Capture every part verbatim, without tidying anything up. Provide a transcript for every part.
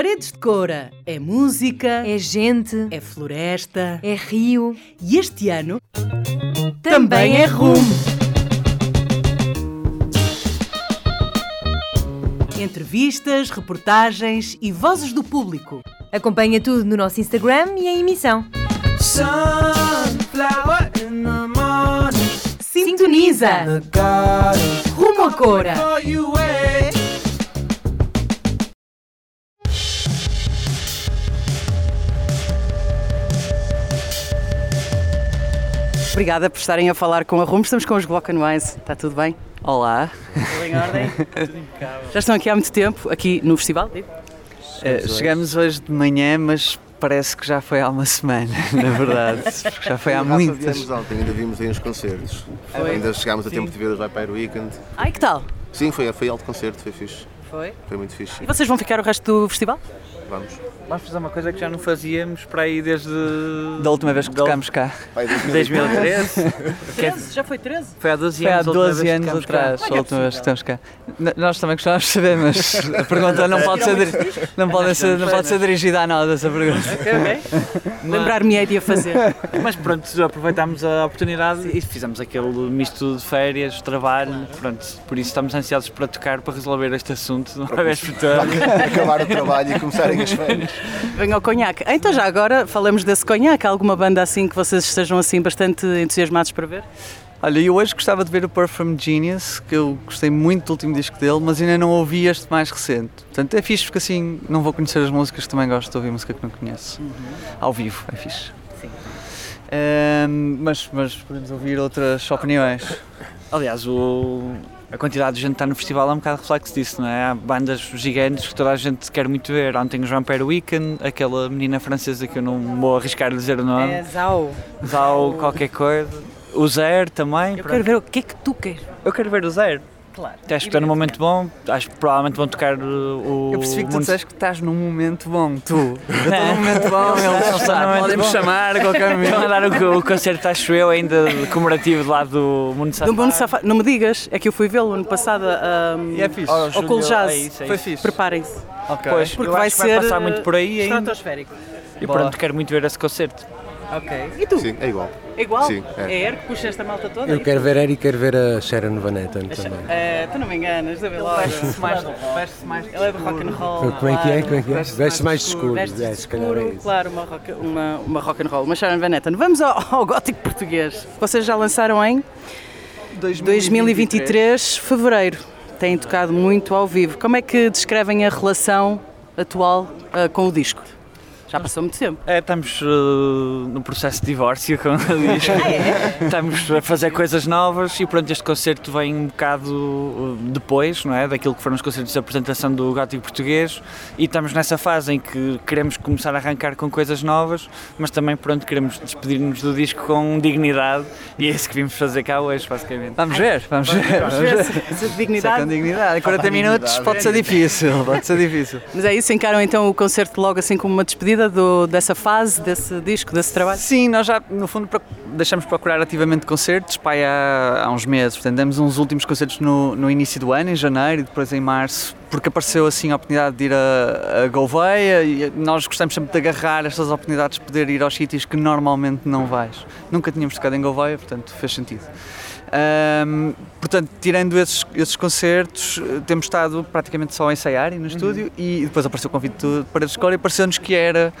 Paredes de Coura é música, é gente, é floresta, é rio e este ano também é rumo. Entrevistas, reportagens e vozes do público. Acompanha tudo no nosso Instagram e em emissão. Sunflower in the morning. Sintoniza! Rumo à Coura! Obrigada por estarem a falar com a Rumo. Estamos com os Block and Wise. Está tudo bem? Olá. Tudo em ordem? Tudo impecável. Já estão aqui há muito tempo, aqui no festival? Uh, chegamos hoje de manhã, mas parece que já foi há uma semana, na verdade. Já foi há muitas. Viemos ontem, ainda vimos aí uns concertos. Foi? Ainda chegámos a Sim. tempo de ver os Vampire Weekend. Ai, que tal? Sim, foi, foi alto concerto, foi fixe. Foi? Foi muito fixe. E vocês vão ficar o resto do festival? Vamos. Vamos fazer uma coisa que já não fazíamos para aí desde... Da última vez que da- tocámos cá. Pai, dois mil e treze. treze? Já foi treze? Foi há doze Foi há anos. a última doze vez que anos tocámos cá. atrás, a última vez que estamos cá. N- Nós também gostávamos de saber, mas a pergunta não pode ser, diri- não pode ser, não pode ser dirigida a nós, essa pergunta. Ok, ok. Lembrar-me de a fazer. Mas pronto, aproveitámos a oportunidade e fizemos aquele misto de férias, trabalho, pronto. Por isso estamos ansiosos para tocar, para resolver este assunto de uma vez por todas. Acabar o trabalho e começarem as férias. Venha ao conhaque. Então já agora falamos desse conhaque. Há alguma banda assim que vocês estejam assim bastante entusiasmados para ver? Olha, eu hoje gostava de ver o Perfume Genius, que eu gostei muito do último disco dele, mas ainda não ouvi este mais recente. Portanto, é fixe porque assim não vou conhecer as músicas, também gosto de ouvir música que não conheço. Uhum. Ao vivo, é fixe. Sim. Ahm, mas, mas podemos ouvir outras opiniões. Aliás, o... a quantidade de gente que está no festival é um bocado reflexo disso, não é? Há bandas gigantes que toda a gente quer muito ver. Ontem os Vampire Weekend, aquela menina francesa que eu não vou arriscar a dizer o nome. É Zau. Zau qualquer coisa. O Zero também. Eu pronto. quero ver o que é que tu queres. Eu quero ver o Zero. Claro. Acho que está num momento bom. Acho que provavelmente vão tocar o... Eu percebi que tu mundo- disseste que estás num momento bom, tu. Eu estou num momento bom, Não, eles não está num momento podem-me bom. chamar a qualquer momento. Estão a dar o, o concerto, acho eu, ainda comemorativo de lá do Mundo Do Safari. Mundo Safari. Não me digas, é que eu fui vê-lo ano passado um, E é fixe. Oh, ao Júlio, Cool Jazz. é isso, é Foi isso. fixe. Preparem-se. Ok. Pois, Porque eu vai acho que ser vai passar muito por aí ainda. estratosférico. E Boa. pronto, quero muito ver esse concerto. Ok. E tu? Sim, é igual. É igual? Sim, é. É Air que puxa esta malta toda? Eu quero ver Eric e quero ver a Sharon Van Etten também. É, tu não me enganas, da logo. Veste-se mais, veste-se mais Ele é do rock and roll. Como é que é? Como é que é? Veste-se Veste mais mais escuro. Veste É, se calhar é escuro, isso. claro, uma rock, uma, uma rock and roll, uma Sharon Van Etten. Vamos ao, ao gótico português. Vocês já lançaram em dois mil e vinte e três, fevereiro. Têm tocado muito ao vivo. Como é que descrevem a relação atual uh, com o disco? Já passou muito tempo. É, estamos uh, no processo de divórcio, como eu diz. Estamos a fazer coisas novas e pronto, este concerto vem um bocado uh, depois, não é? Daquilo que foram os concertos de apresentação do gótico português e estamos nessa fase em que queremos começar a arrancar com coisas novas, mas também pronto, queremos despedir-nos do disco com dignidade e é isso que vimos fazer cá hoje, basicamente. Vamos ver, vamos ver. Vamos ver. Essa, essa Isso é dignidade. com dignidade. Em quarenta minutos pode ser difícil, pode ser difícil. Mas é isso, encaram então o concerto logo assim como uma despedida do, dessa fase, desse disco, desse trabalho? Sim, nós já, no fundo, proc- deixamos de procurar ativamente concertos pá, há, há uns meses. Portanto, demos uns últimos concertos no, no início do ano, em janeiro, e depois em março, porque apareceu assim a oportunidade de ir a, a Gouveia e nós gostamos sempre de agarrar estas oportunidades de poder ir aos sítios que normalmente não vais. Nunca tínhamos tocado em Gouveia, portanto fez sentido. Ahm, portanto, tirando esses, esses concertos, temos estado praticamente só a ensaiar e no estúdio e depois apareceu o convite de Paredes de Coura e pareceu-nos que era...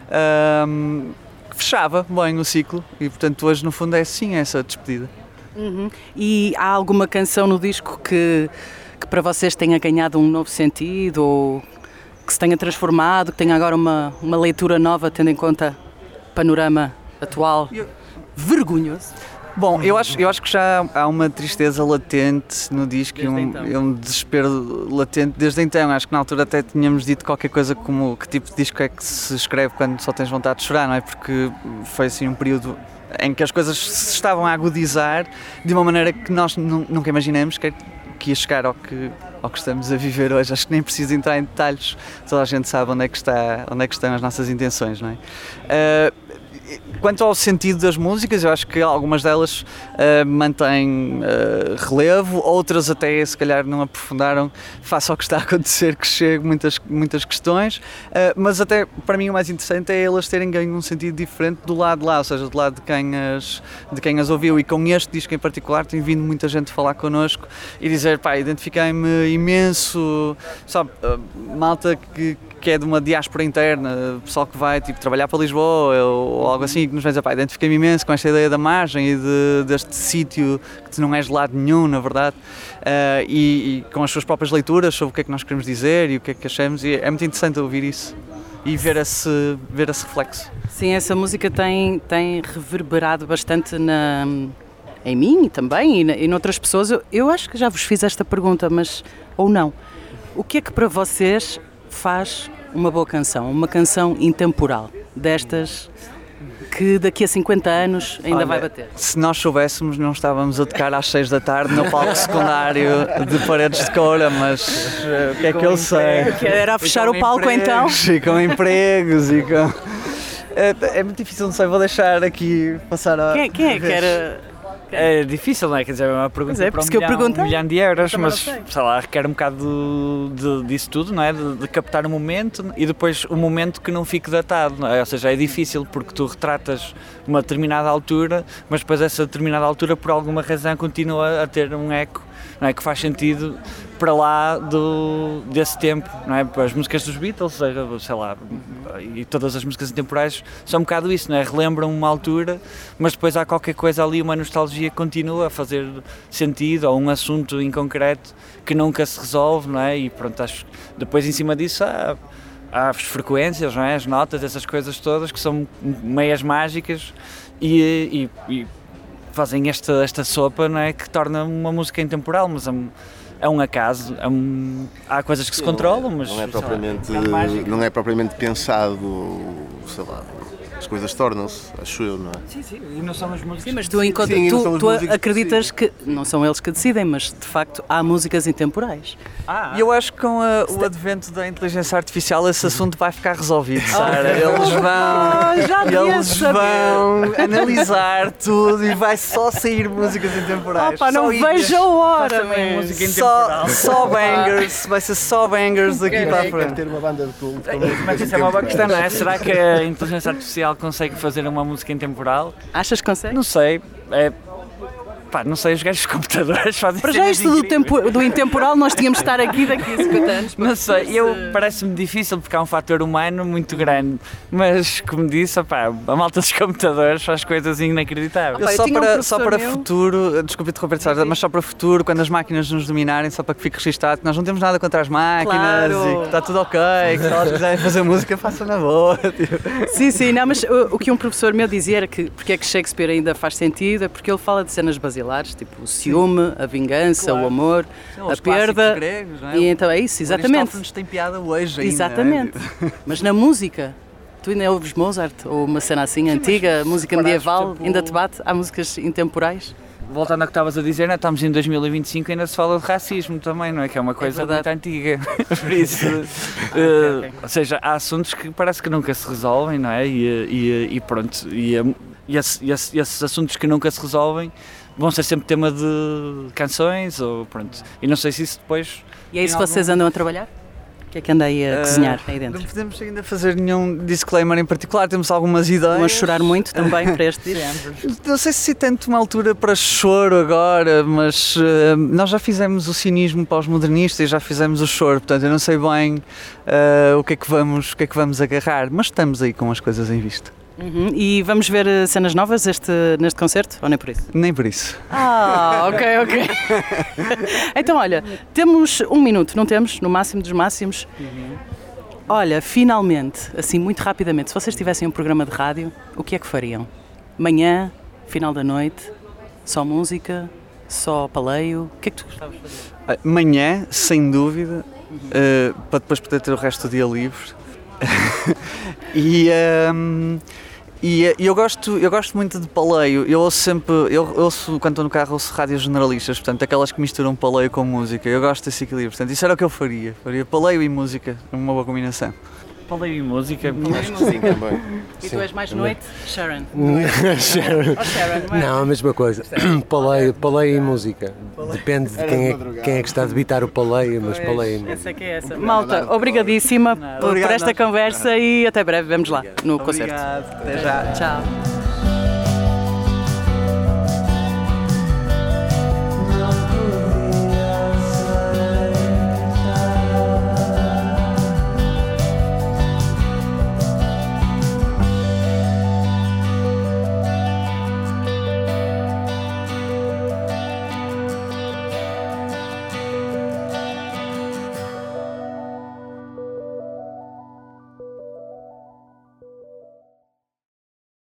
ahm, que fechava bem o ciclo e portanto hoje no fundo é sim essa despedida. Uhum. E há alguma canção no disco que, que para vocês tenha ganhado um novo sentido ou que se tenha transformado, que tenha agora uma, uma leitura nova tendo em conta o panorama atual? Eu- Vergonhoso. Bom, eu acho, eu acho que já há uma tristeza latente no disco e Desde um, então. e um desespero latente desde então. Acho que na altura até tínhamos dito qualquer coisa como que tipo de disco é que se escreve quando só tens vontade de chorar, não é? Porque foi assim um período em que as coisas se estavam a agudizar de uma maneira que nós nu- nunca imaginamos que, que ia chegar ao que, ao que estamos a viver hoje. Acho que nem preciso entrar em detalhes, toda a gente sabe onde é que, está, onde é que estão as nossas intenções, não é? Uh, quanto ao sentido das músicas, eu acho que algumas delas uh, mantêm uh, relevo, outras até se calhar não aprofundaram face ao que está a acontecer, que chega muitas, muitas questões, uh, mas até para mim o mais interessante é elas terem ganho um sentido diferente do lado de lá, ou seja, do lado de quem as, de quem as ouviu, e com este disco em particular tem vindo muita gente falar connosco e dizer, pá, identifiquei-me imenso, sabe, uh, malta que que é de uma diáspora interna, pessoal que vai tipo, trabalhar para Lisboa ou, ou algo assim, que nos vai dizer, pá, identifiquei-me imenso com esta ideia da margem e de, deste sítio que tu não és de lado nenhum, na verdade, uh, e, e com as suas próprias leituras sobre o que é que nós queremos dizer e o que é que achamos, e é muito interessante ouvir isso e ver esse, ver esse reflexo. Sim, essa música tem, tem reverberado bastante na, em mim também e, na, e noutras pessoas. Eu, eu acho que já vos fiz esta pergunta, mas ou não. O que é que para vocês faz uma boa canção, uma canção intemporal, destas que daqui a cinquenta anos ainda Olha, vai bater? Se nós soubéssemos, não estávamos a tocar às seis da tarde no palco secundário de Paredes de Coura, mas uh, o que é que eu sei? Que era a fechar o palco empregos, então? E com empregos e com... É, é muito difícil, não sei, vou deixar aqui passar a... Quem, quem é que era... É difícil, não é? Quer dizer, é uma pergunta é, para um que eu milhão, perguntei. um milhão de euros, Também mas não sei. sei lá, requer um bocado de, disso tudo, não é? De, de captar o momento e depois o momento que não fique datado, não é? Ou seja, é difícil porque tu retratas uma determinada altura, mas depois essa determinada altura por alguma razão continua a ter um eco, não é? Que faz sentido para lá do, desse tempo, não é? As músicas dos Beatles, sei lá, e todas as músicas intemporais são um bocado isso, não é? Relembram uma altura, mas depois há qualquer coisa ali, uma nostalgia que continua a fazer sentido, ou um assunto em concreto que nunca se resolve, não é? E pronto, acho que depois em cima disso há, há as frequências, não é? As notas, essas coisas todas que são meias mágicas e, e, e fazem esta, esta sopa, não é? Que torna uma música intemporal, mas é um, é um acaso, é um, há coisas que se controlam, mas não é sei lá, propriamente, é mágico. não é propriamente pensado, sei lá, as coisas tornam-se, acho eu, não é? Sim, sim, e não são as músicas. Sim, mas tu, enquanto, Sim, não são tu, os tu músicos que acreditas que não são eles que decidem, mas de facto há músicas intemporais. Ah, E eu acho que com a, o advento da inteligência artificial esse assunto vai ficar resolvido, Sara. Eles vão, já devia eles saber. vão analisar tudo e vai só sair músicas intemporais. Opa, não Só vejo a hora, também man. música Só, intemporal. só bangers, vai ser só bangers daqui para a Quer frente. ter uma banda de culto. Mas isso é uma boa questão, não é? Será que a inteligência artificial consegue fazer uma música intemporal? Achas que consegue? Não sei, é... Pá, não sei, os gajos dos computadores fazem Para já cenas isto do, incríveis. tempo, do intemporal nós tínhamos de estar aqui daqui a cinquenta anos. Não sei, eu parece-me difícil porque há um fator humano muito grande, mas como disse, opá, a malta dos computadores faz coisas inacreditáveis. Opa, Eu eu só tinha um para, professor só para meu- futuro, desculpe interromper, Sara, mas só para futuro, quando as máquinas nos dominarem, só para que fique registado que nós não temos nada contra as máquinas Claro. e que está tudo ok, que se elas quiserem fazer música, façam na boa. Tipo. Sim, sim, não, mas o, o que um professor meu dizia era que porque é que Shakespeare ainda faz sentido é porque ele fala de cenas basilares, tipo o ciúme, a vingança, Claro. o amor, São a os clássicos perda. gregos, não é? E então é isso, O exatamente. Aristófanes tem piada hoje ainda. Exatamente. não é? Mas na música, tu ainda ouves Mozart ou uma cena assim antiga, música reparares, medieval, por exemplo, ainda te bate? Há músicas intemporais? Voltando ao que estavas a dizer, né? Estamos em dois mil e vinte e cinco e ainda se fala de racismo também, não é? Que é uma coisa muito verdade. antiga. Por isso, eh, ou seja, há assuntos que parece que nunca se resolvem, não é? E, e, e pronto, e, e, esse, e esse, esses assuntos que nunca se resolvem vão ser sempre tema de canções, ou pronto. E não sei se isso depois... E é isso tem que vocês algum- andam a trabalhar? O que é que anda aí a cozinhar aí Não dentro? podemos ainda fazer nenhum disclaimer em particular, temos algumas ideias. Estão a chorar muito também para este disco? Não sei se tanto uma altura para choro agora, mas uh, nós já fizemos o cinismo pós-modernista e já fizemos o choro, portanto eu não sei bem uh, o, que é que vamos, o que é que vamos agarrar, mas estamos aí com as coisas em vista. Uhum. E vamos ver uh, cenas novas este, neste concerto ou nem por isso? Nem por isso. Ah, ok, ok. Então olha, temos um minuto, não temos? No máximo dos máximos. Olha, finalmente, assim muito rapidamente, se vocês tivessem um programa de rádio, o que é que fariam? Manhã, final da noite, só música, só paleio, o que é que tu gostavas de fazer? Manhã, sem dúvida, uh, para depois poder ter o resto do dia livre. e, um, e e eu, gosto, eu gosto muito de paleio. Eu ouço sempre, eu ouço, quando estou no carro, ouço rádios generalistas, portanto, aquelas que misturam paleio com música. Eu gosto desse equilíbrio, portanto, isso era o que eu faria. Faria paleio e música, uma boa combinação. Paleio e música. Acho que sim também. E tu és mais noite? Sharon. Sharon. Oh, Sharon, não é? Não, a mesma coisa. Paleio, paleio e música. Depende de quem é, quem é que está a debitar o paleio, mas paleio e música. Essa é que é essa. Malta, obrigadíssima por, por Obrigado, esta nós. conversa e até breve, vemos lá no concerto. Obrigado, até já. Tchau.